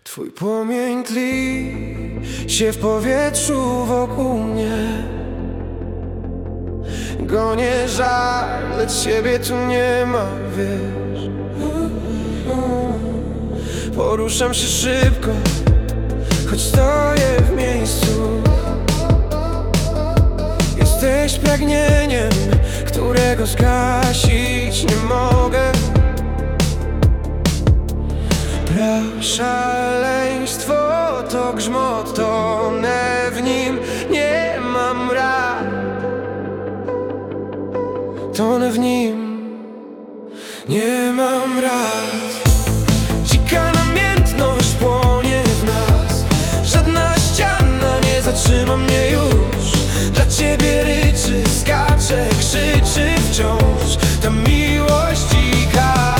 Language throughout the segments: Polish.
Twój płomień tli się w powietrzu wokół mnie. Gonię żar, lecz ciebie tu nie ma, wiesz. Poruszam się szybko, choć stoję w miejscu. Jesteś pragnieniem, którego zgasić nie mogę. Szaleństwo to grzmot, tonę w nim, nie mam rad. Tonę w nim, nie mam rad. Dzika namiętność płonie w nas. Żadna ściana nie zatrzyma mnie już. Dla ciebie ryczy, skacze, krzyczy wciąż. Ta miłość dzika.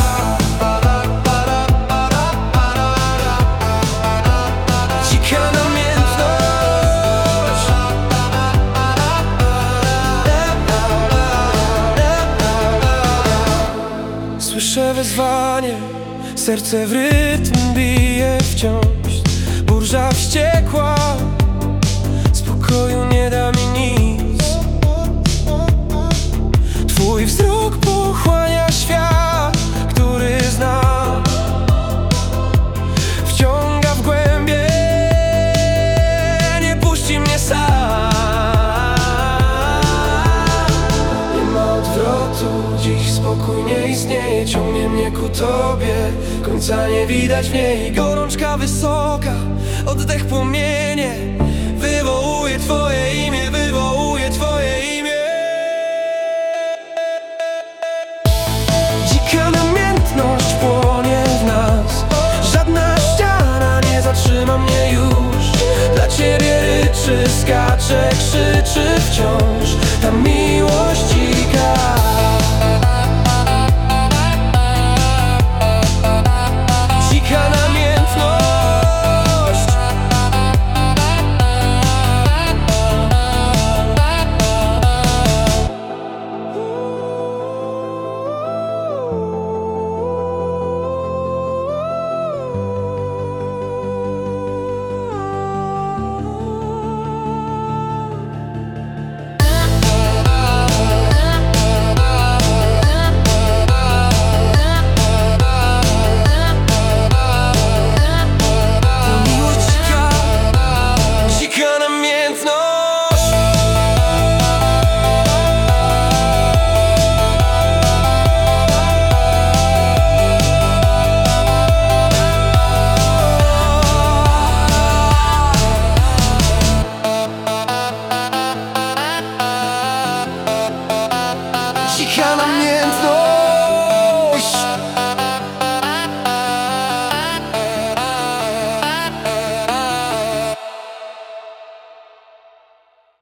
Słyszę wezwanie, serce w rytm bije wciąż. Burza wściekła, spokoju nie da mi nic. Twój wzrok pochłania świat, który znam. Wciąga w głębie, nie puści mnie sam. Nie ma odwrotu, dziś spokój nie istnieje. Ciągnie mnie ku tobie, końca nie widać w niej. Gorączka wysoka, oddech płomienie. Wywołuje twoje imię, wywołuje twoje imię. Dzika namiętność płonie w nas. Żadna ściana nie zatrzyma mnie już. Dla ciebie ryczy, skacze, krzyczy wciąż. Ta miłość dzika.